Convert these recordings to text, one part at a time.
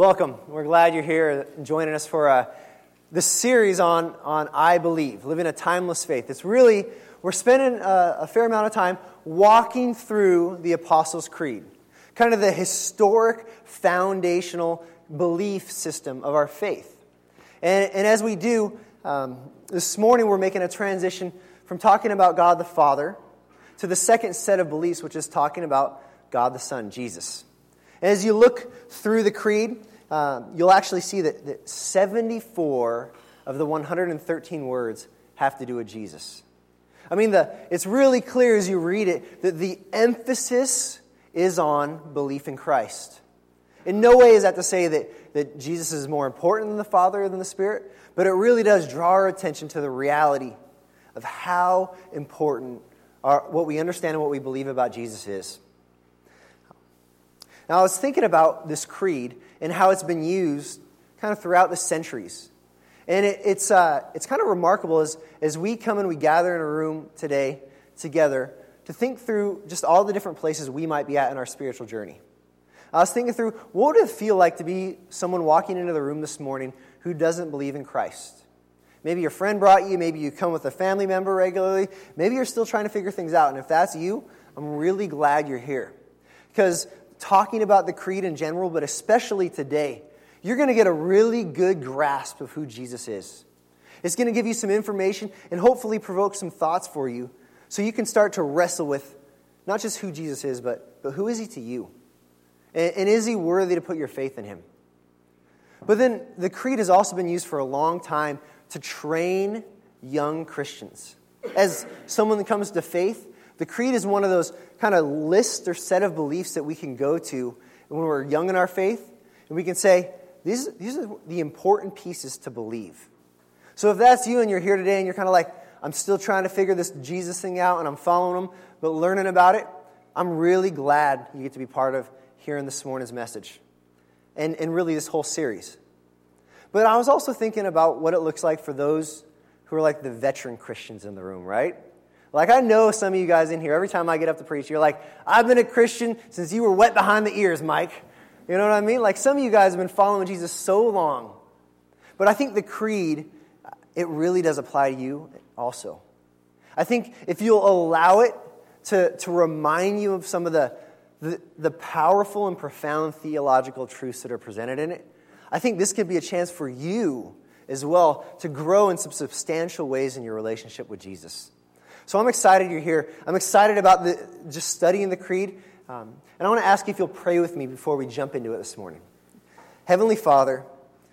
Welcome. We're glad you're here joining us for this series on I Believe, living a timeless faith. We're spending a fair amount of time walking through the Apostles' Creed, kind of the historic, foundational belief system of our faith. And as we do, this morning we're making a transition from talking about God the Father to the second set of beliefs, which is talking about God the Son, Jesus. As you look through the creed, you'll actually see that 74 of the 113 words have to do with Jesus. I mean, it's really clear as you read it that the emphasis is on belief in Christ. In no way is that to say that Jesus is more important than the Father or than the Spirit, but it really does draw our attention to the reality of how important what we understand and what we believe about Jesus is. Now, I was thinking about this creed and how it's been used kind of throughout the centuries. And it's kind of remarkable as we come and we gather in a room today together to think through just all the different places we might be at in our spiritual journey. I was thinking through, what would it feel like to be someone walking into the room this morning who doesn't believe in Christ? Maybe your friend brought you, maybe you come with a family member regularly, maybe you're still trying to figure things out. And if that's you, I'm really glad you're here. Because talking about the creed in general, but especially today, you're going to get a really good grasp of who Jesus is. It's going to give you some information and hopefully provoke some thoughts for you so you can start to wrestle with not just who Jesus is, but who is he to you? And is he worthy to put your faith in him? But then the creed has also been used for a long time to train young Christians. As someone that comes to faith, the creed is one of those kind of lists or set of beliefs that we can go to when we're young in our faith, and we can say, these are the important pieces to believe. So if that's you and you're here today and you're kind of like, I'm still trying to figure this Jesus thing out and I'm following him, but learning about it, I'm really glad you get to be part of hearing this morning's message and really this whole series. But I was also thinking about what it looks like for those who are like the veteran Christians in the room, right? Like, I know some of you guys in here, every time I get up to preach, you're like, I've been a Christian since you were wet behind the ears, Mike. You know what I mean? Like, some of you guys have been following Jesus so long. But I think the creed, it really does apply to you also. I think if you'll allow it to remind you of some of the powerful and profound theological truths that are presented in it, I think this could be a chance for you as well to grow in some substantial ways in your relationship with Jesus. So I'm excited you're here. I'm excited about just studying the creed. And I want to ask you if you'll pray with me before we jump into it this morning. Heavenly Father,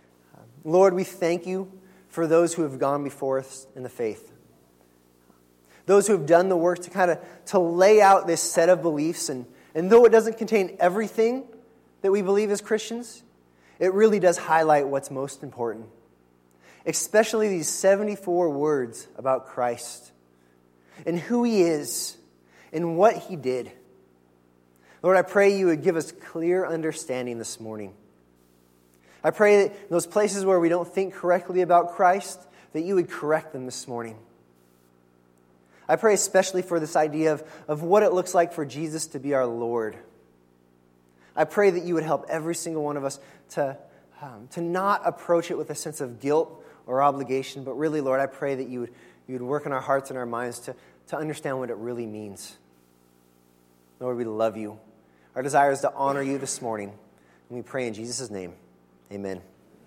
Lord, we thank you for those who have gone before us in the faith. Those who have done the work to lay out this set of beliefs. And though it doesn't contain everything that we believe as Christians, it really does highlight what's most important. Especially these 74 words about Christ and who he is, and what he did. Lord, I pray you would give us clear understanding this morning. I pray that in those places where we don't think correctly about Christ, that you would correct them this morning. I pray especially for this idea of what it looks like for Jesus to be our Lord. I pray that you would help every single one of us to not approach it with a sense of guilt or obligation, but really, Lord, I pray that you would work in our hearts and our minds to understand what it really means. Lord, we love you. Our desire is to honor you this morning. And we pray in Jesus' name. Amen.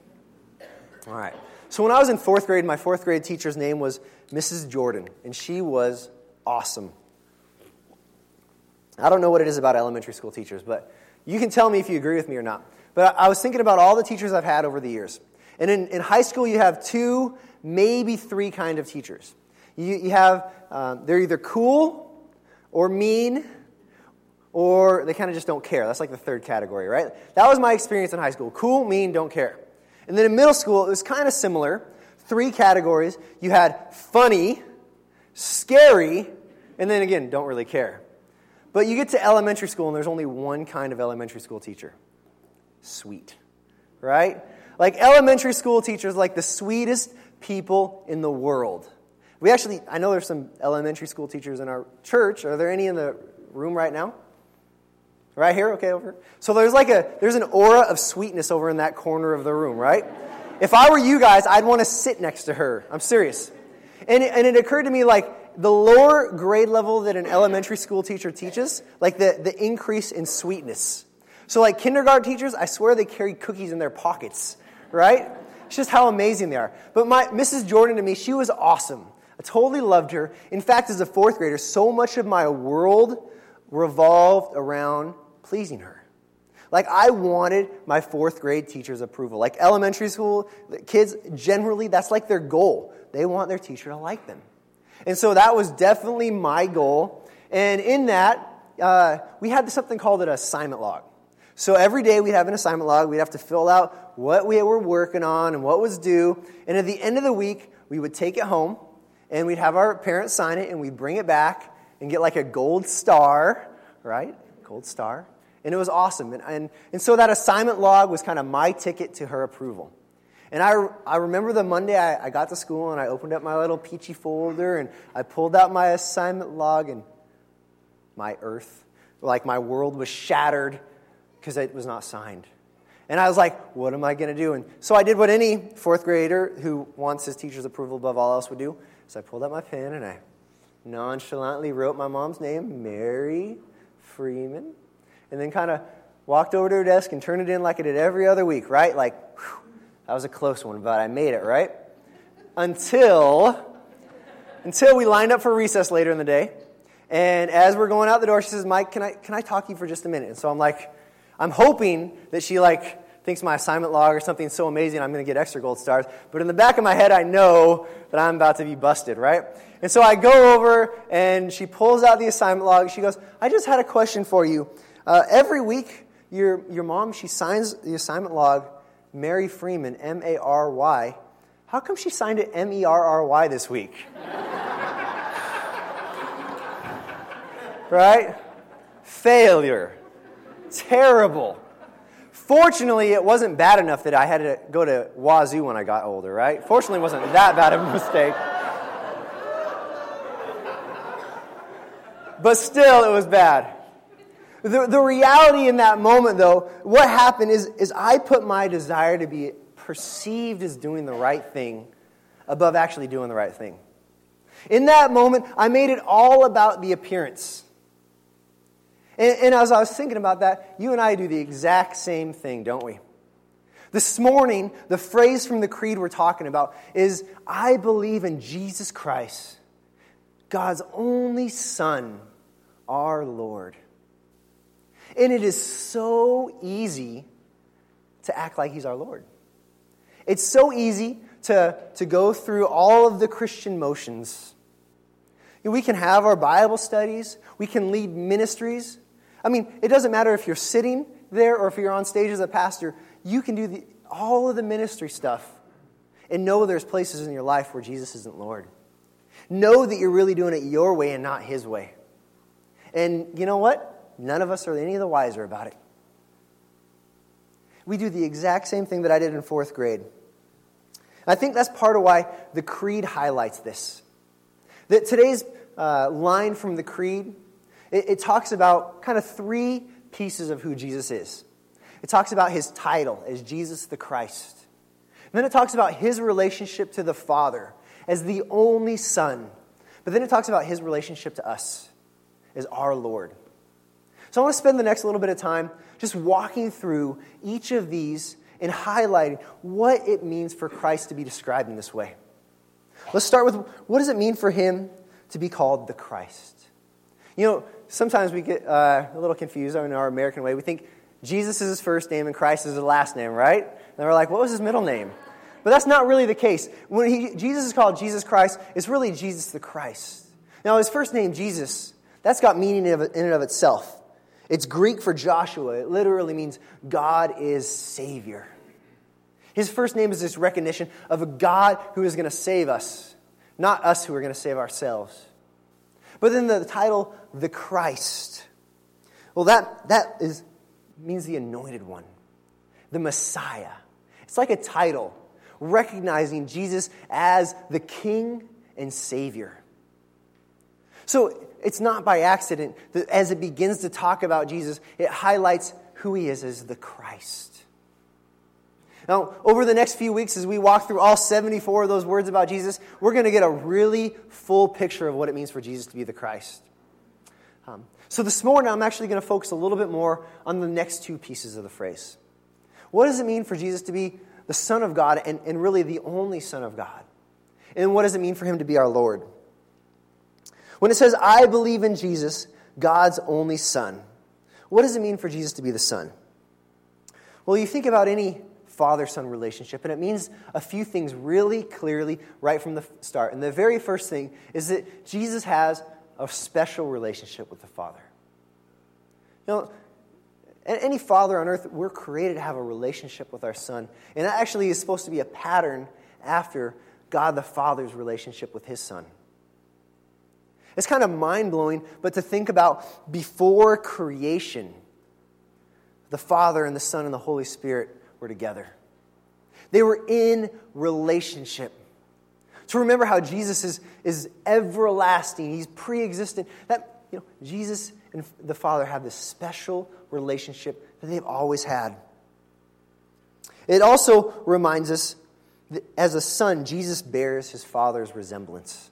All right. So when I was in fourth grade, my fourth grade teacher's name was Mrs. Jordan. And she was awesome. I don't know what it is about elementary school teachers, but you can tell me if you agree with me or not. But I was thinking about all the teachers I've had over the years. And in high school, you have 2, maybe 3 kind of teachers. You have, they're either cool or mean, or they kind of just don't care. That's like the third category, right? That was my experience in high school. Cool, mean, don't care. And then in middle school, it was kind of similar. 3 categories. You had funny, scary, and then again, don't really care. But you get to elementary school, and there's only one kind of elementary school teacher. Sweet, right? Like elementary school teachers, like the sweetest people in the world. I know there's some elementary school teachers in our church. Are there any in the room right now? Right here? Okay, over here. So there's an aura of sweetness over in that corner of the room, right? If I were you guys, I'd want to sit next to her. I'm serious. And it occurred to me, like, the lower grade level that an elementary school teacher teaches, like the increase in sweetness. So like kindergarten teachers, I swear they carry cookies in their pockets, right? It's just how amazing they are. But Mrs. Jordan to me, she was awesome. I totally loved her. In fact, as a fourth grader, so much of my world revolved around pleasing her. Like, I wanted my fourth grade teacher's approval. Like, elementary school kids, generally, that's like their goal. They want their teacher to like them. And so that was definitely my goal. And in that, we had something called an assignment log. So every day we'd have an assignment log. We'd have to fill out what we were working on and what was due. And at the end of the week, we would take it home, and we'd have our parents sign it, and we'd bring it back and get like a gold star, right? Gold star. And it was awesome. And so that assignment log was kind of my ticket to her approval. And I remember the Monday I got to school, and I opened up my little peachy folder, and I pulled out my assignment log, and my world was shattered because it was not signed. And I was like, what am I going to do? And so I did what any fourth grader who wants his teacher's approval above all else would do. So I pulled out my pen, and I nonchalantly wrote my mom's name, Mary Freeman, and then kind of walked over to her desk and turned it in like I did every other week, right? Like, whew, that was a close one, but I made it, right? Until we lined up for recess later in the day. And as we're going out the door, she says, Mike, can I talk to you for just a minute? And so I'm hoping that she thinks my assignment log or something so amazing I'm going to get extra gold stars. But in the back of my head, I know that I'm about to be busted, right? And so I go over, and she pulls out the assignment log. She goes, I just had a question for you. Every week, your mom, she signs the assignment log, Mary Freeman, M-A-R-Y. How come she signed it M-E-R-R-Y this week? Right? Failure. Terrible. Fortunately, it wasn't bad enough that I had to go to Wazoo when I got older, right? Fortunately, it wasn't that bad of a mistake. But still, it was bad. The reality in that moment, though, what happened is I put my desire to be perceived as doing the right thing above actually doing the right thing. In that moment, I made it all about the appearance. And as I was thinking about that, you and I do the exact same thing, don't we? This morning, the phrase from the creed we're talking about is, I believe in Jesus Christ, God's only Son, our Lord. And it is so easy to act like He's our Lord. It's so easy to go through all of the Christian motions. We can have our Bible studies. We can lead ministries. I mean, it doesn't matter if you're sitting there or if you're on stage as a pastor. You can do all of the ministry stuff and know there's places in your life where Jesus isn't Lord. Know that you're really doing it your way and not His way. And you know what? None of us are any of the wiser about it. We do the exact same thing that I did in fourth grade. I think that's part of why the creed highlights this. That today's line from the creed, it talks about kind of three pieces of who Jesus is. It talks about His title as Jesus the Christ. And then it talks about His relationship to the Father as the only Son. But then it talks about His relationship to us as our Lord. So I want to spend the next little bit of time just walking through each of these and highlighting what it means for Christ to be described in this way. Let's start with, what does it mean for Him to be called the Christ? You know, sometimes we get a little confused in our American way. We think Jesus is His first name and Christ is His last name, right? And we're like, what was His middle name? But that's not really the case. When Jesus is called Jesus Christ, it's really Jesus the Christ. Now, His first name, Jesus, that's got meaning in and of itself. It's Greek for Joshua. It literally means God is Savior. His first name is this recognition of a God who is going to save us, not us who are going to save ourselves. But then the title, the Christ, well, that means the anointed one, the Messiah. It's like a title recognizing Jesus as the King and Savior. So it's not by accident that as it begins to talk about Jesus, it highlights who he is as the Christ. Now, over the next few weeks, as we walk through all 74 of those words about Jesus, we're going to get a really full picture of what it means for Jesus to be the Christ. So this morning, I'm actually going to focus a little bit more on the next two pieces of the phrase. What does it mean for Jesus to be the Son of God and really the only Son of God? And what does it mean for him to be our Lord? When it says, I believe in Jesus, God's only Son, what does it mean for Jesus to be the Son? Well, you think about any father-son relationship, and it means a few things really clearly right from the start. And the very first thing is that Jesus has a special relationship with the Father. You know, any father on earth, we're created to have a relationship with our son. And that actually is supposed to be a pattern after God the Father's relationship with his Son. It's kind of mind-blowing, but to think about before creation, the Father and the Son and the Holy Spirit were together. They were in relationship. To remember how Jesus is everlasting, he's pre-existent. That, Jesus and the Father have this special relationship that they've always had. It also reminds us that as a son, Jesus bears his Father's resemblance.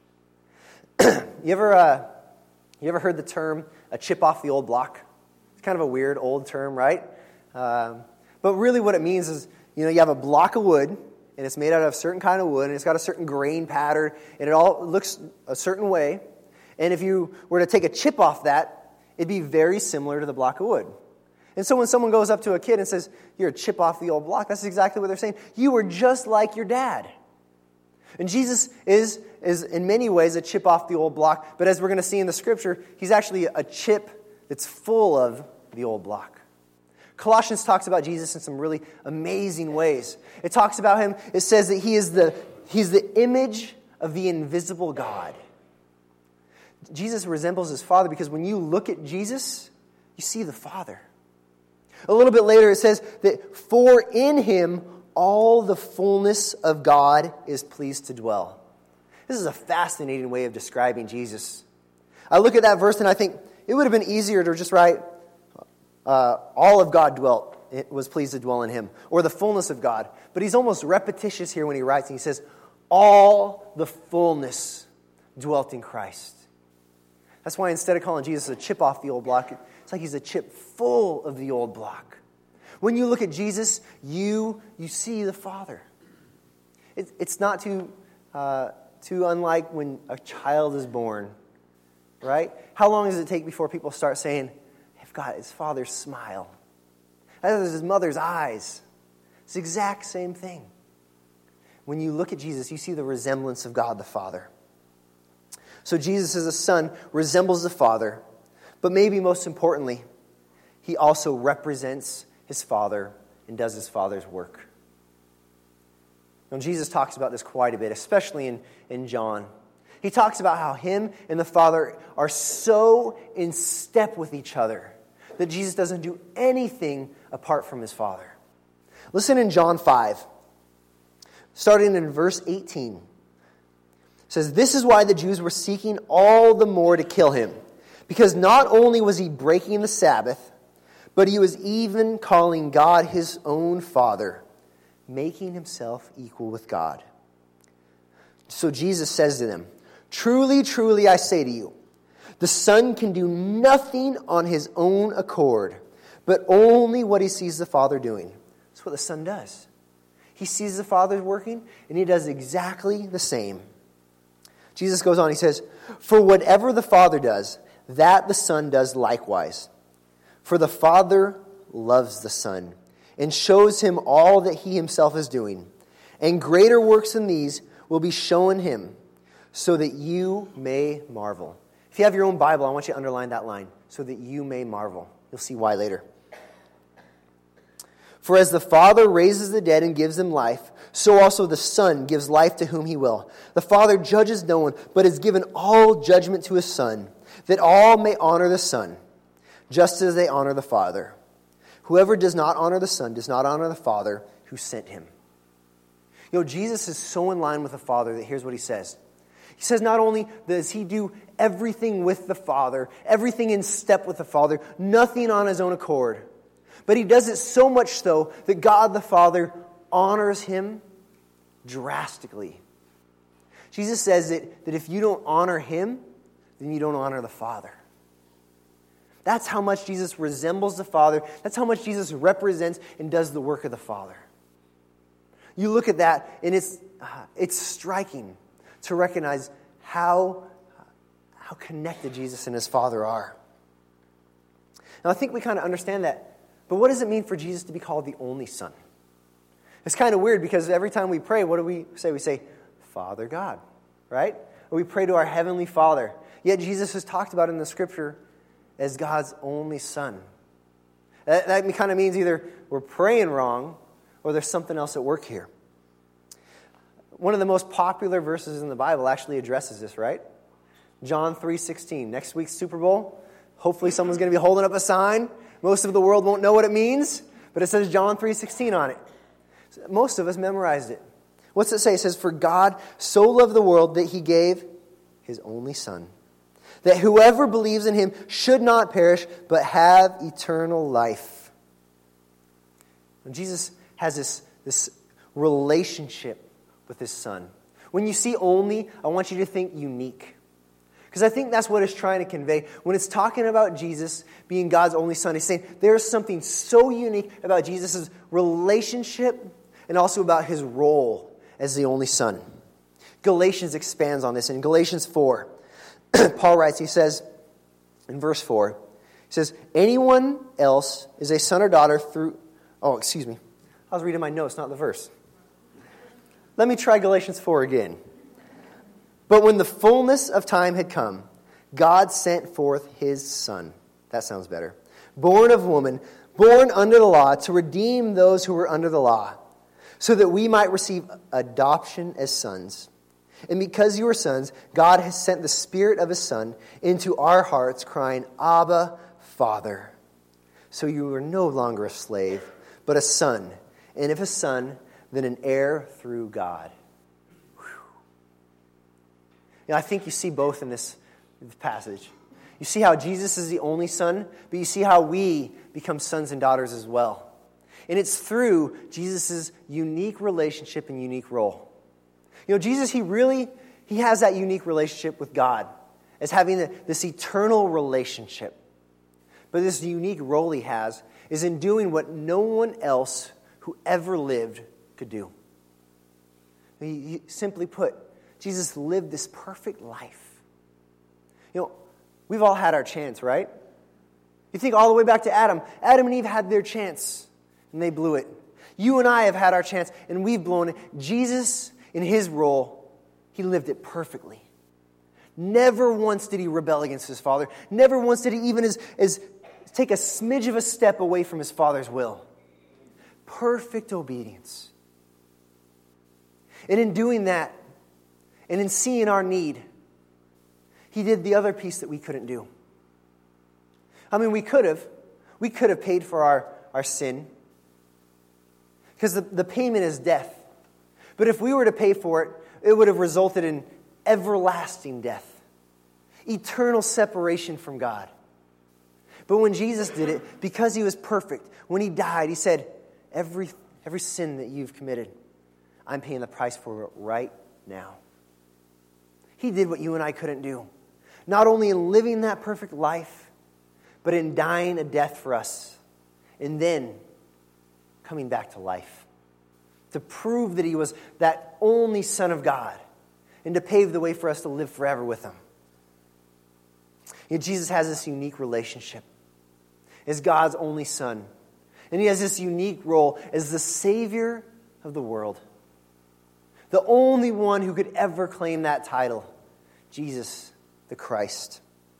You ever heard the term a chip off the old block? It's kind of a weird old term, right? But really what it means is, you have a block of wood, and it's made out of a certain kind of wood, and it's got a certain grain pattern, and it all looks a certain way. And if you were to take a chip off that, it'd be very similar to the block of wood. And so when someone goes up to a kid and says, you're a chip off the old block, that's exactly what they're saying. You were just like your dad. And Jesus is in many ways a chip off the old block, but as we're going to see in the Scripture, he's actually a chip that's full of the old block. Colossians talks about Jesus in some really amazing ways. It talks about him, it says that he's the image of the invisible God. Jesus resembles his Father because when you look at Jesus, you see the Father. A little bit later it says that for in him all the fullness of God is pleased to dwell. This is a fascinating way of describing Jesus. I look at that verse and I think it would have been easier to just write all of God was pleased to dwell in him, or the fullness of God. But he's almost repetitious here when he writes, and he says, all the fullness dwelt in Christ. That's why instead of calling Jesus a chip off the old block, it's like he's a chip full of the old block. When you look at Jesus, you see the Father. It's not too unlike when a child is born, right? How long does it take before people start saying, I've got his father's smile. That is his mother's eyes. It's the exact same thing. When you look at Jesus, you see the resemblance of God the Father. So Jesus as a son resembles the Father, but maybe most importantly, he also represents his Father and does his Father's work. Now, Jesus talks about this quite a bit, especially in John. He talks about how him and the Father are so in step with each other that Jesus doesn't do anything apart from his Father. Listen in John 5, starting in verse 18. It says, this is why the Jews were seeking all the more to kill him, because not only was he breaking the Sabbath, but he was even calling God his own Father, making himself equal with God. So Jesus says to them, truly, truly, I say to you, the Son can do nothing on his own accord, but only what he sees the Father doing. That's what the Son does. He sees the Father working, and he does exactly the same. Jesus goes on, he says, for whatever the Father does, that the Son does likewise. For the Father loves the Son, and shows him all that he himself is doing. And greater works than these will be shown him, so that you may marvel. If you have your own Bible, I want you to underline that line, so that you may marvel. You'll see why later. For as the Father raises the dead and gives them life, so also the Son gives life to whom he will. The Father judges no one, but has given all judgment to his Son, that all may honor the Son, just as they honor the Father. Whoever does not honor the Son does not honor the Father who sent him. Jesus is so in line with the Father that here's what he says. He says not only does he do everything with the Father, everything in step with the Father, nothing on his own accord, but he does it so much so that God the Father honors him drastically. Jesus says that if you don't honor him, then you don't honor the Father. That's how much Jesus resembles the Father. That's how much Jesus represents and does the work of the Father. You look at that, and it's striking to recognize how connected Jesus and his Father are. Now, I think we kind of understand that. But what does it mean for Jesus to be called the only Son? It's kind of weird because every time we pray, what do we say? We say, Father God, right? Or we pray to our Heavenly Father. Yet Jesus is talked about in the Scripture as God's only Son. That kind of means either we're praying wrong or there's something else at work here. One of the most popular verses in the Bible actually addresses this, right? John 3:16. Next week's Super Bowl, hopefully someone's going to be holding up a sign. Most of the world won't know what it means, but it says John 3:16 on it. Most of us memorized it. What's it say? It says, "For God so loved the world that he gave his only Son, that whoever believes in him should not perish, but have eternal life." And Jesus has this relationship with his Son. When you see only, I want you to think unique. Because I think that's what it's trying to convey. When it's talking about Jesus being God's only Son, he's saying there's something so unique about Jesus' relationship and also about his role as the only Son. Galatians expands on this. In Galatians 4, Paul writes, he says, in verse 4, he says, anyone else is a son or daughter through... Oh, excuse me. I was reading my notes, not the verse. Let me try Galatians 4 again. But when the fullness of time had come, God sent forth his Son. That sounds better. Born of woman, born under the law, to redeem those who were under the law, so that we might receive adoption as sons. And because you are sons, God has sent the Spirit of his Son into our hearts, crying, Abba, Father. So you are no longer a slave, but a son. And if a son, then an heir through God. I think you see both in this passage. You see how Jesus is the only Son, but you see how we become sons and daughters as well. And it's through Jesus' unique relationship and unique role. Jesus, he has that unique relationship with God as having this eternal relationship. But this unique role he has is in doing what no one else who ever lived could do. He simply put, Jesus lived this perfect life. We've all had our chance, right? You think all the way back to Adam. Adam and Eve had their chance, and they blew it. You and I have had our chance, and we've blown it. Jesus, in his role, he lived it perfectly. Never once did he rebel against his Father. Never once did he even as take a smidge of a step away from his Father's will. Perfect obedience. And in doing that, and in seeing our need, he did the other piece that we couldn't do. We could have paid for our sin, because the payment is death. But if we were to pay for it, it would have resulted in everlasting death, eternal separation from God. But when Jesus did it, because he was perfect, when he died, he said, every sin that you've committed, I'm paying the price for it right now. He did what you and I couldn't do. Not only in living that perfect life, but in dying a death for us. And then coming back to life. To prove that he was that only Son of God. And to pave the way for us to live forever with him. Jesus has this unique relationship as God's only Son. And he has this unique role as the Savior of the world. The only one who could ever claim that title. Jesus the Christ.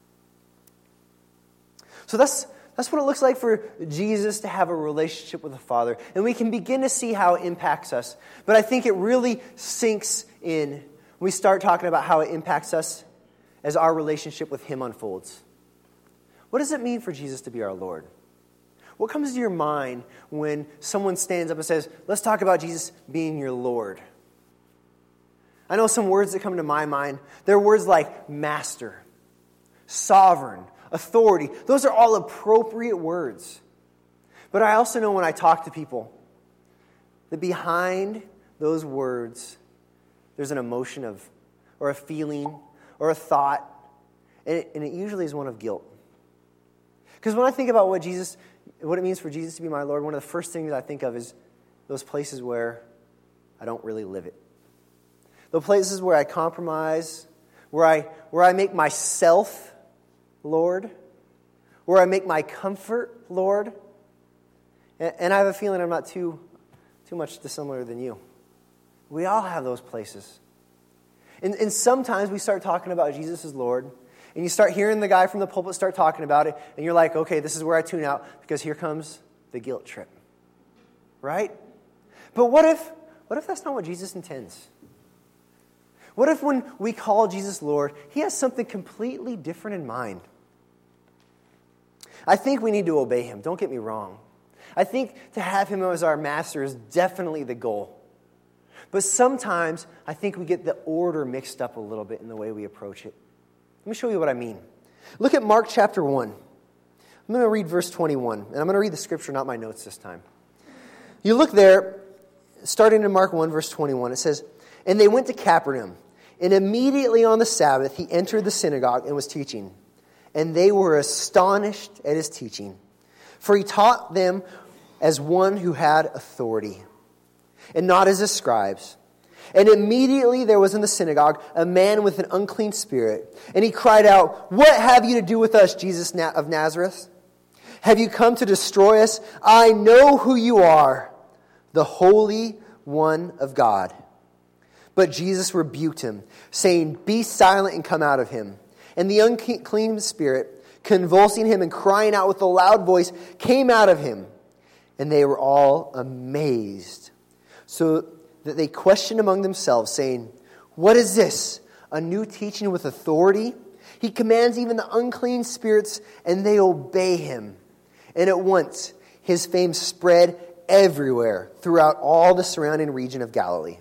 So that's what it looks like for Jesus to have a relationship with the Father. And we can begin to see how it impacts us. But I think it really sinks in when we start talking about how it impacts us as our relationship with him unfolds. What does it mean for Jesus to be our Lord? What comes to your mind when someone stands up and says, let's talk about Jesus being your Lord? I know some words that come to my mind. They're words like master, sovereign, authority. Those are all appropriate words. But I also know when I talk to people that behind those words, there's an emotion or a feeling, or a thought, and it usually is one of guilt. Because when I think about what it means for Jesus to be my Lord, one of the first things I think of is those places where I don't really live it. The places where I compromise, where I make myself Lord, where I make my comfort Lord. And I have a feeling I'm not too much dissimilar than you. We all have those places. And sometimes we start talking about Jesus as Lord, and you start hearing the guy from the pulpit start talking about it, and you're like, okay, this is where I tune out, because here comes the guilt trip. Right? But what if that's not what Jesus intends? What if when we call Jesus Lord, He has something completely different in mind? I think we need to obey Him, don't get me wrong. I think to have Him as our master is definitely the goal. But sometimes I think we get the order mixed up a little bit in the way we approach it. Let me show you what I mean. Look at Mark chapter 1. I'm going to read verse 21, and I'm going to read the scripture, not my notes this time. You look there, starting in Mark 1, verse 21, it says, "And they went to Capernaum, and immediately on the Sabbath he entered the synagogue and was teaching. And they were astonished at his teaching, for he taught them as one who had authority, and not as the scribes. And immediately there was in the synagogue a man with an unclean spirit, and he cried out, 'What have you to do with us, Jesus of Nazareth? Have you come to destroy us? I know who you are, the Holy One of God.' But Jesus rebuked him, saying, 'Be silent and come out of him.' And the unclean spirit, convulsing him and crying out with a loud voice, came out of him. And they were all amazed, so that they questioned among themselves, saying, 'What is this? A new teaching with authority? He commands even the unclean spirits, and they obey him.' And at once his fame spread everywhere throughout all the surrounding region of Galilee."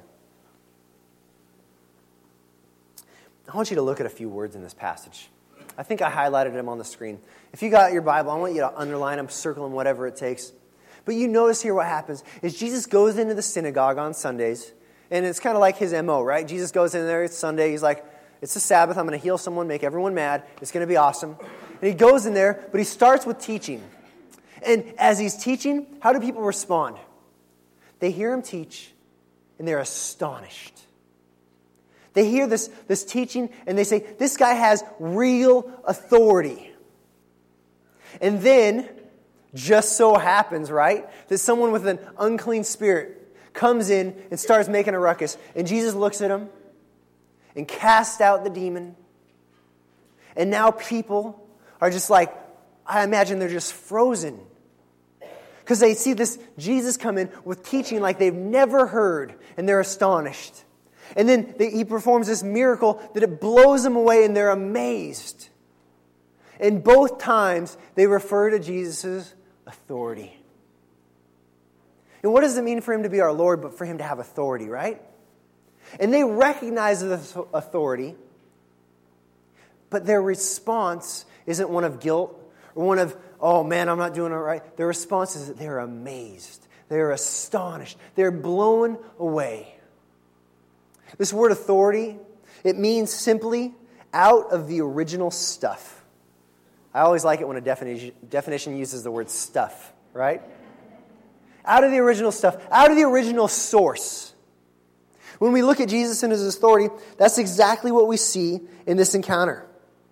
I want you to look at a few words in this passage. I think I highlighted them on the screen. If you got your Bible, I want you to underline them, circle them, whatever it takes. But you notice here what happens is Jesus goes into the synagogue on Sundays, and it's kind of like his MO, right? Jesus goes in there, it's Sunday, he's like, it's the Sabbath, I'm going to heal someone, make everyone mad, it's going to be awesome. And he goes in there, but he starts with teaching. And as he's teaching, how do people respond? They hear him teach, and they're astonished. They hear this teaching, and they say, this guy has real authority. And then, just so happens, right, that someone with an unclean spirit comes in and starts making a ruckus. And Jesus looks at him and casts out the demon. And now people are just like, I imagine they're just frozen. Because they see this Jesus come in with teaching like they've never heard, and they're astonished. And then he performs this miracle that it blows them away, and they're amazed. And both times, they refer to Jesus' authority. And what does it mean for him to be our Lord, but for him to have authority, right? And they recognize this authority, but their response isn't one of guilt or one of, oh man, I'm not doing it right. Their response is that they're amazed. They're astonished. They're blown away. This word authority, it means simply out of the original stuff. I always like it when a definition uses the word stuff, right? Out of the original stuff, out of the original source. When we look at Jesus and his authority, that's exactly what we see in this encounter.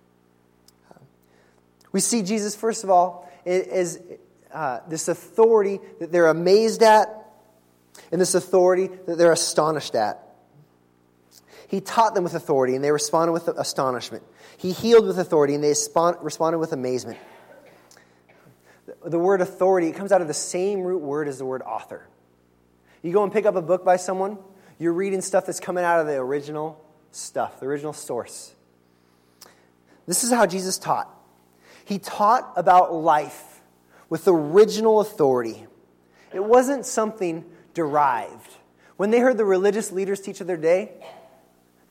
We see Jesus, first of all, as this authority that they're amazed at, and this authority that they're astonished at. He taught them with authority, and they responded with astonishment. He healed with authority, and they responded with amazement. The word authority, it comes out of the same root word as the word author. You go and pick up a book by someone, you're reading stuff that's coming out of the original stuff, the original source. This is how Jesus taught. He taught about life with original authority. It wasn't something derived. When they heard the religious leaders teach of their day,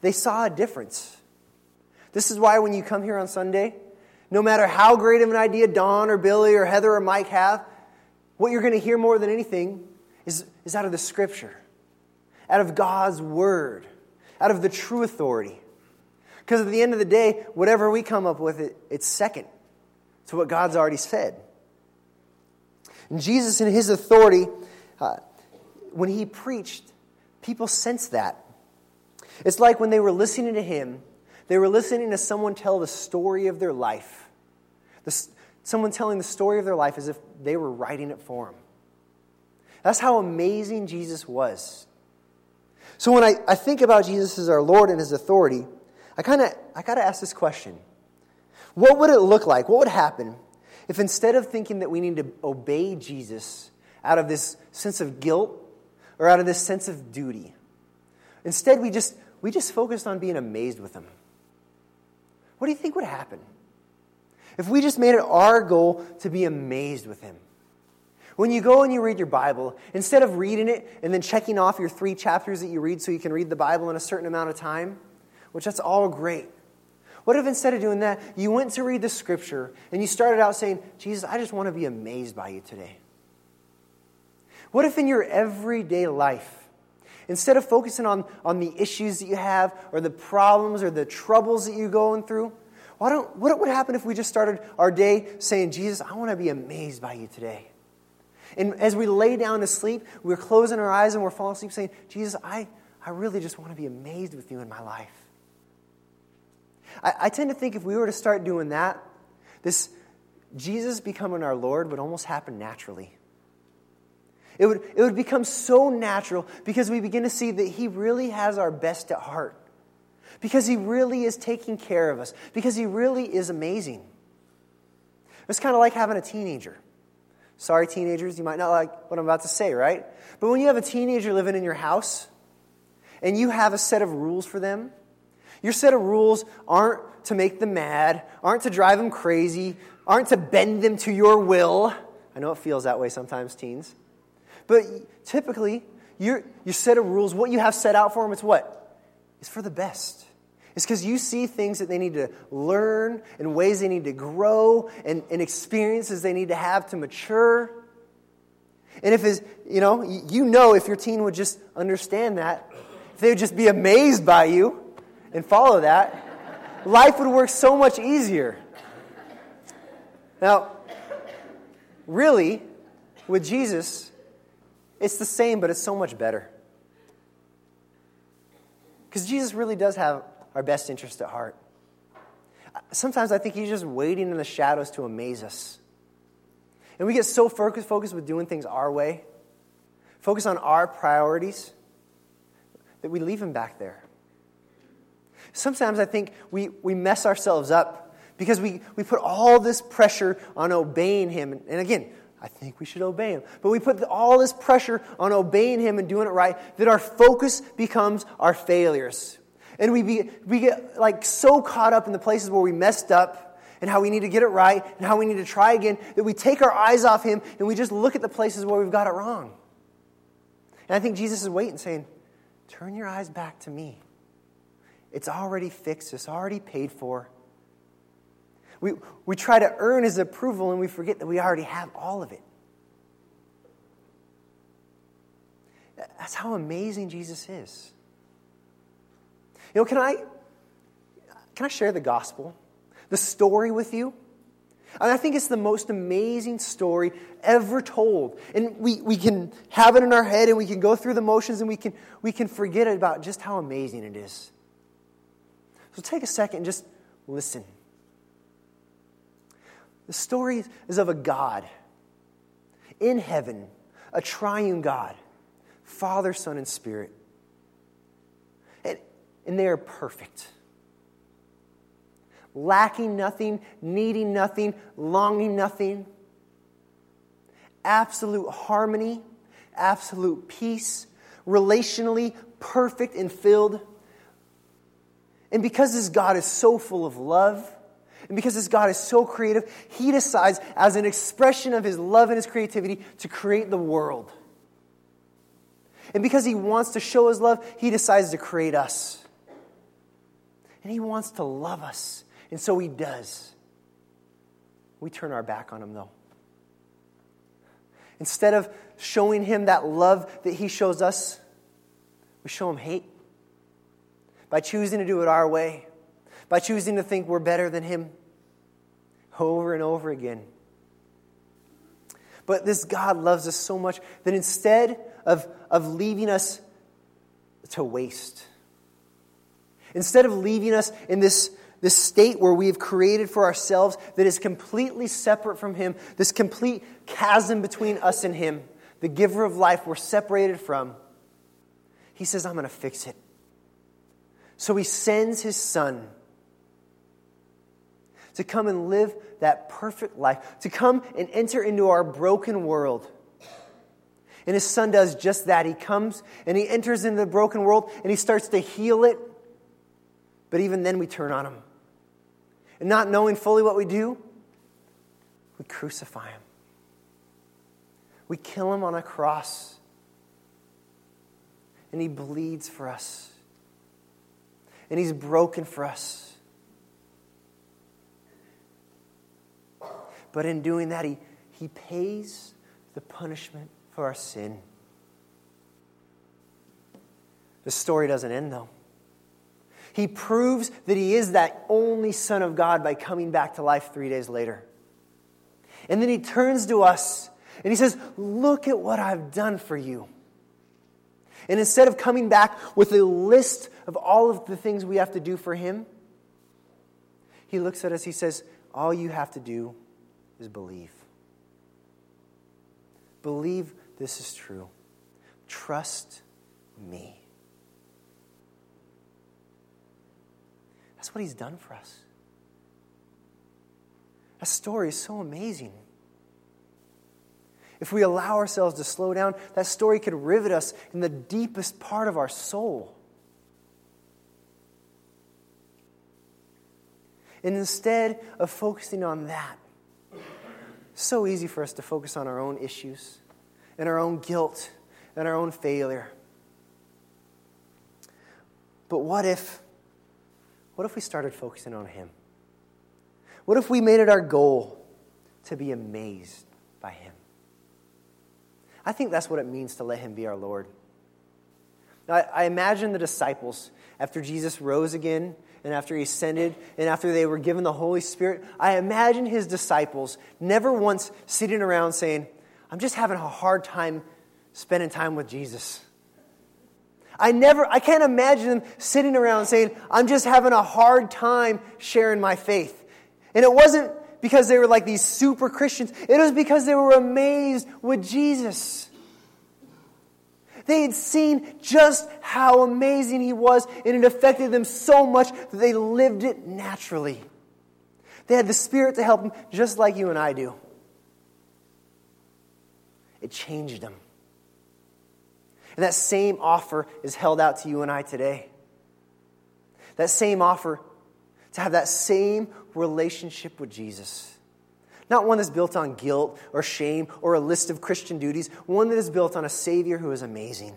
they saw a difference. This is why when you come here on Sunday, no matter how great of an idea Don or Billy or Heather or Mike have, what you're going to hear more than anything is out of the Scripture, out of God's Word, out of the true authority. Because at the end of the day, whatever we come up with, it's second to what God's already said. And Jesus, in His authority, when He preached, people sensed that. It's like when they were listening to Him, they were listening to someone tell the story of their life. Someone telling the story of their life as if they were writing it for them. That's how amazing Jesus was. So when I think about Jesus as our Lord and His authority, I got to ask this question. What would it look like? What would happen if instead of thinking that we need to obey Jesus out of this sense of guilt or out of this sense of duty, instead we just focused on being amazed with Him? What do you think would happen if we just made it our goal to be amazed with Him? When you go and you read your Bible, instead of reading it and then checking off your 3 chapters that you read so you can read the Bible in a certain amount of time, which that's all great. What if instead of doing that, you went to read the Scripture and you started out saying, Jesus, I just want to be amazed by You today? What if in your everyday life, instead of focusing on the issues that you have or the problems or the troubles that you're going through, what would happen if we just started our day saying, Jesus, I want to be amazed by You today? And as we lay down to sleep, we're closing our eyes and we're falling asleep saying, Jesus, I really just want to be amazed with You in my life. I tend to think if we were to start doing that, this Jesus becoming our Lord would almost happen naturally. It would become so natural because we begin to see that He really has our best at heart. Because He really is taking care of us. Because He really is amazing. It's kind of like having a teenager. Sorry, teenagers, you might not like what I'm about to say, right? But when you have a teenager living in your house and you have a set of rules for them, your set of rules aren't to make them mad, aren't to drive them crazy, aren't to bend them to your will. I know it feels that way sometimes, teens. But typically, your set of rules, what you have set out for them, it's what? It's for the best. It's because you see things that they need to learn and ways they need to grow and experiences they need to have to mature. And if if your teen would just understand that, if they would just be amazed by you and follow that, life would work so much easier. Now, really, with Jesus, it's the same, but it's so much better. Because Jesus really does have our best interest at heart. Sometimes I think He's just waiting in the shadows to amaze us. And we get so focused with doing things our way, focus on our priorities, that we leave Him back there. Sometimes I think we mess ourselves up because we put all this pressure on obeying Him. And again, I think we should obey Him. But we put all this pressure on obeying Him and doing it right that our focus becomes our failures. And we get like so caught up in the places where we messed up and how we need to get it right and how we need to try again that we take our eyes off Him and we just look at the places where we've got it wrong. And I think Jesus is waiting saying, turn your eyes back to Me. It's already fixed. It's already paid for. We try to earn His approval and we forget that we already have all of it. That's how amazing Jesus is. Can I share the gospel, the story with you? I think it's the most amazing story ever told. And we can have it in our head and we can go through the motions and we can forget about just how amazing it is. So take a second and just listen. The story is of a God in heaven, a triune God, Father, Son, and Spirit. And they are perfect. Lacking nothing, needing nothing, longing nothing. Absolute harmony, absolute peace, relationally perfect and filled. And because this God is so full of love, and because this God is so creative, He decides, as an expression of His love and His creativity, to create the world. And because He wants to show His love, He decides to create us. And He wants to love us. And so He does. We turn our back on Him, though. Instead of showing Him that love that He shows us, we show Him hate. By choosing to do it our way. By choosing to think we're better than Him. Over and over again. But this God loves us so much that instead of leaving us to waste, instead of leaving us in this state where we have created for ourselves that is completely separate from Him, this complete chasm between us and Him, the giver of life we're separated from, He says, I'm going to fix it. So He sends His Son to come and live that perfect life, to come and enter into our broken world. And His Son does just that. He comes and He enters into the broken world and He starts to heal it. But even then we turn on Him. And not knowing fully what we do, we crucify Him. We kill Him on a cross. And He bleeds for us. And He's broken for us. But in doing that, He pays the punishment for our sin. The story doesn't end, though. He proves that He is that only Son of God by coming back to life 3 days later. And then He turns to us and He says, look at what I've done for you. And instead of coming back with a list of all of the things we have to do for Him, He looks at us, He says, all you have to do is believe. Believe this is true. Trust me. That's what He's done for us. That story is so amazing. If we allow ourselves to slow down, that story could rivet us in the deepest part of our soul. And instead of focusing on that, it's so easy for us to focus on our own issues and our own guilt and our own failure. But what if we started focusing on Him? What if we made it our goal to be amazed by Him? I think that's what it means to let Him be our Lord. Now, I imagine the disciples, after Jesus rose again, and after He ascended, and after they were given the Holy Spirit, I imagine His disciples never once sitting around saying, I'm just having a hard time spending time with Jesus. I can't imagine them sitting around saying, I'm just having a hard time sharing my faith. And it wasn't because they were like these super Christians. It was because they were amazed with Jesus. They had seen just how amazing He was, and it affected them so much that they lived it naturally. They had the Spirit to help them, just like you and I do. It changed them. And that same offer is held out to you and I today. That same offer to have that same relationship with Jesus. Not one that's built on guilt or shame or a list of Christian duties. One that is built on a Savior who is amazing.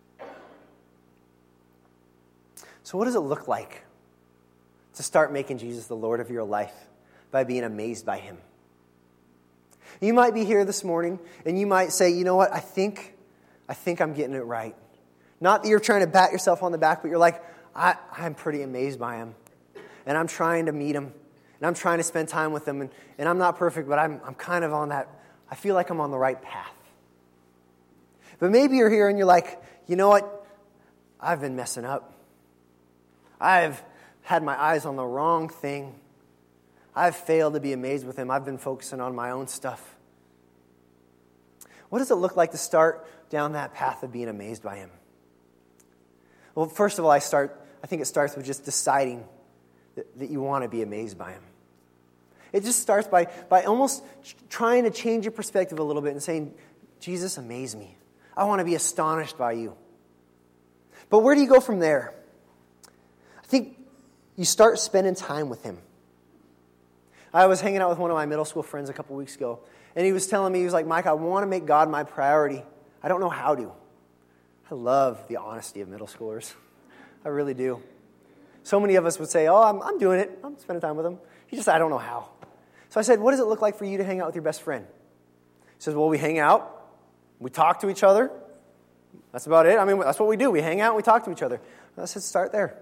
So what does it look like to start making Jesus the Lord of your life by being amazed by Him? You might be here this morning and you might say, you know what, I think I'm getting it right. Not that you're trying to pat yourself on the back, but you're like, I'm pretty amazed by Him. And I'm trying to meet Him. And I'm trying to spend time with Him. And I'm not perfect, but I'm kind of on that. I feel like I'm on the right path. But maybe you're here and you're like, you know what? I've been messing up. I've had my eyes on the wrong thing. I've failed to be amazed with Him. I've been focusing on my own stuff. What does it look like to start down that path of being amazed by Him? Well, first of all, I think it starts with just deciding that you want to be amazed by Him. It just starts by almost trying to change your perspective a little bit and saying, Jesus, amaze me. I want to be astonished by you. But where do you go from there? I think you start spending time with Him. I was hanging out with one of my middle school friends a couple weeks ago, and he was telling me, he was like, Mike, I want to make God my priority. I don't know how to. I love the honesty of middle schoolers. I really do. So many of us would say, oh, I'm doing it. I'm spending time with him. I don't know how. So I said, what does it look like for you to hang out with your best friend? He says, well, we hang out. We talk to each other. That's about it. I mean, that's what we do. We hang out and we talk to each other. I said, start there.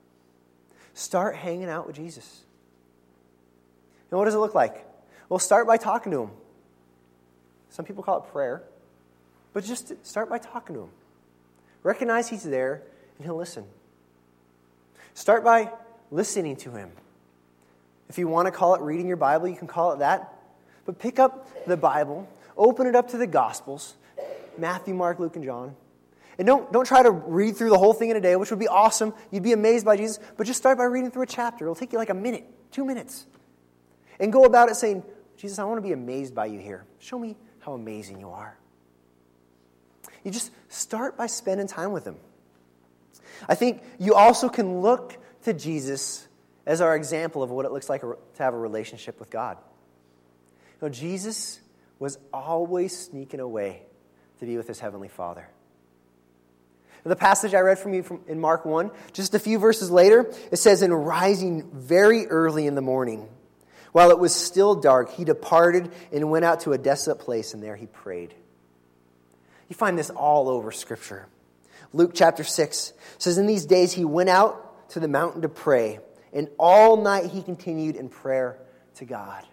Start hanging out with Jesus. And what does it look like? Well, start by talking to him. Some people call it prayer. But just start by talking to him. Recognize he's there and he'll listen. Start by listening to him. If you want to call it reading your Bible, you can call it that. But pick up the Bible, open it up to the Gospels, Matthew, Mark, Luke, and John. And don't try to read through the whole thing in a day, which would be awesome. You'd be amazed by Jesus. But just start by reading through a chapter. It'll take you like a minute, 2 minutes. And go about it saying, Jesus, I want to be amazed by you here. Show me how amazing you are. You just start by spending time with him. I think you also can look to Jesus as our example of what it looks like to have a relationship with God. You know, Jesus was always sneaking away to be with his heavenly Father. The passage I read from you in Mark 1, just a few verses later, it says, "And rising very early in the morning, while it was still dark, he departed and went out to a desolate place, and there he prayed." You find this all over Scripture. Luke chapter 6 says, "In these days he went out to the mountain to pray, and all night he continued in prayer to God."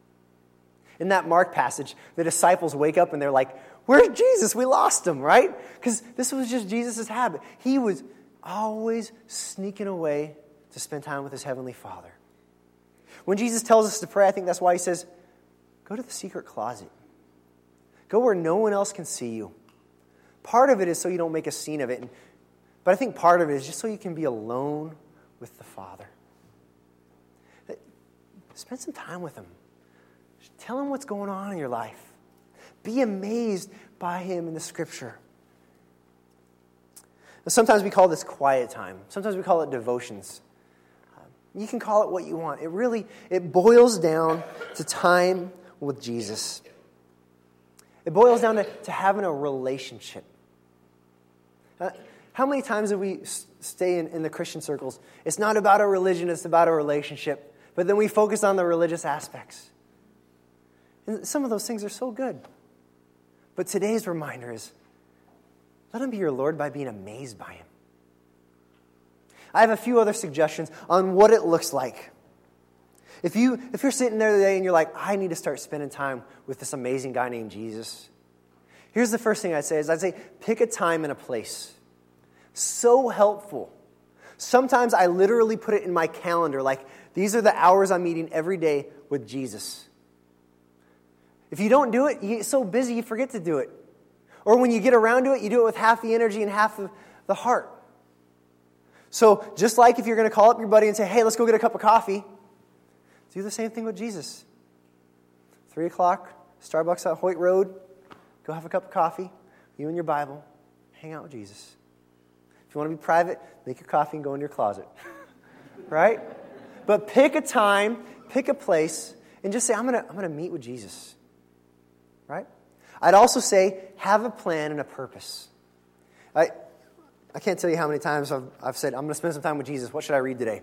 In that Mark passage, the disciples wake up and they're like, "Where's Jesus? We lost him," right? Because this was just Jesus' habit. He was always sneaking away to spend time with his heavenly Father. When Jesus tells us to pray, I think that's why he says, go to the secret closet. Go where no one else can see you. Part of it is so you don't make a scene of it. But I think part of it is just so you can be alone with the Father. Spend some time with him. Tell him what's going on in your life. Be amazed by him in the Scripture. Sometimes we call this quiet time. Sometimes we call it devotions. You can call it what you want. It boils down to time with Jesus. It boils down to having a relationship. How many times do we stay in the Christian circles? It's not about a religion, it's about a relationship. But then we focus on the religious aspects. And some of those things are so good. But today's reminder is, let him be your Lord by being amazed by him. I have a few other suggestions on what it looks like. If you're sitting there today and you're like, I need to start spending time with this amazing guy named Jesus. Here's the first thing I'd say, pick a time and a place. So helpful. Sometimes I literally put it in my calendar, like, these are the hours I'm meeting every day with Jesus. If you don't do it, you get so busy you forget to do it. Or when you get around to it, you do it with half the energy and half the heart. So just like if you're going to call up your buddy and say, hey, let's go get a cup of coffee, do the same thing with Jesus. 3 o'clock, Starbucks on Hoyt Road, go have a cup of coffee, you and your Bible, hang out with Jesus. If you want to be private, make your coffee and go into your closet. Right? But pick a time, pick a place, and just say, I'm gonna meet with Jesus. Right? I'd also say, have a plan and a purpose. I can't tell you how many times I've said, I'm going to spend some time with Jesus. What should I read today?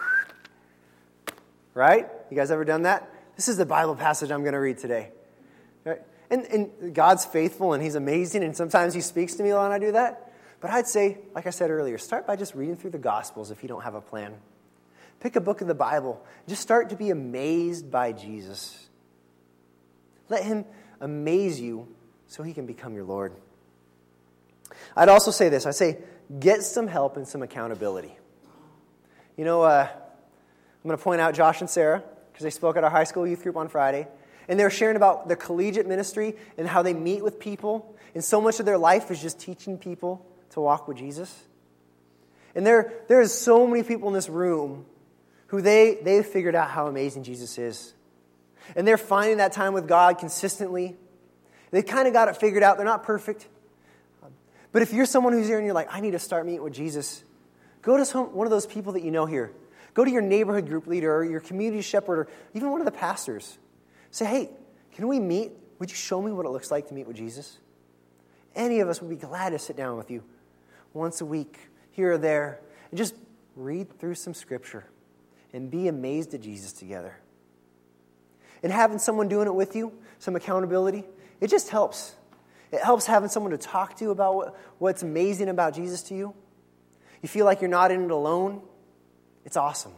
Right? You guys ever done that? This is the Bible passage I'm going to read today. Right? And God's faithful and he's amazing, and sometimes he speaks to me when I do that. But I'd say, like I said earlier, start by just reading through the Gospels if you don't have a plan. Pick a book of the Bible. Just start to be amazed by Jesus. Let him amaze you so he can become your Lord. I'd also say this. I'd say, get some help and some accountability. You know, I'm going to point out Josh and Sarah, because they spoke at our high school youth group on Friday. And they were sharing about the collegiate ministry and how they meet with people. And so much of their life is just teaching people to walk with Jesus. And there is so many people in this room who they've figured out how amazing Jesus is. And they're finding that time with God consistently. They've kind of got it figured out. They're not perfect. But if you're someone who's here and you're like, I need to start meeting with Jesus, go to one of those people that you know here. Go to your neighborhood group leader or your community shepherd or even one of the pastors. Say, hey, can we meet? Would you show me what it looks like to meet with Jesus? Any of us would be glad to sit down with you once a week, here or there, and just read through some scripture and be amazed at Jesus together. And having someone doing it with you, some accountability, it just helps. It helps having someone to talk to about what's amazing about Jesus to you. You feel like you're not in it alone. It's awesome.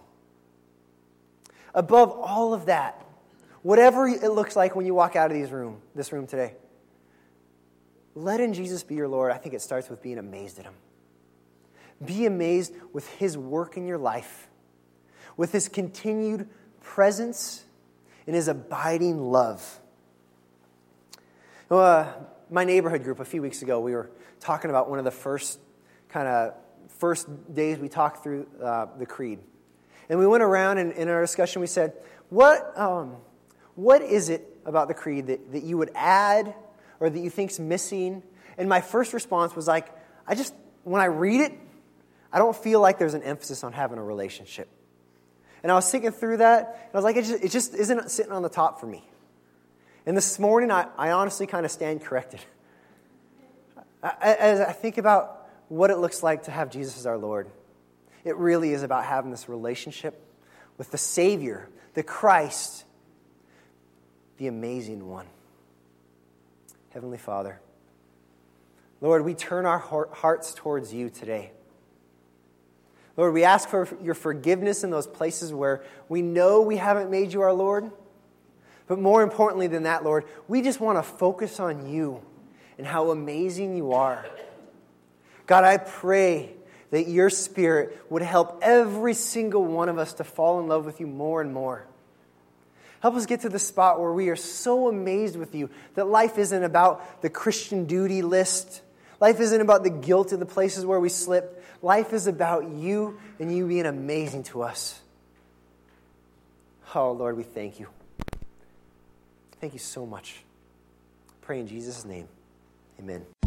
Above all of that, whatever it looks like when you walk out of this room today, letting Jesus be your Lord, I think it starts with being amazed at Him. Be amazed with His work in your life, with His continued presence and His abiding love. My neighborhood group a few weeks ago, we were talking about one of the first days we talked through the creed. And we went around and in our discussion we said, what is it about the creed that you would add or that you think's missing? And my first response was like, when I read it, I don't feel like there's an emphasis on having a relationship. And I was thinking through that, and I was like, it just isn't sitting on the top for me. And this morning, I honestly kind of stand corrected. As I think about what it looks like to have Jesus as our Lord, it really is about having this relationship with the Savior, the Christ, the amazing one. Heavenly Father, Lord, we turn our hearts towards you today. Lord, we ask for your forgiveness in those places where we know we haven't made you our Lord. But more importantly than that, Lord, we just want to focus on you and how amazing you are. God, I pray that your Spirit would help every single one of us to fall in love with you more and more. Help us get to the spot where we are so amazed with you that life isn't about the Christian duty list. Life isn't about the guilt of the places where we slip. Life is about you and you being amazing to us. Oh, Lord, we thank you. Thank you so much. I pray in Jesus' name. Amen.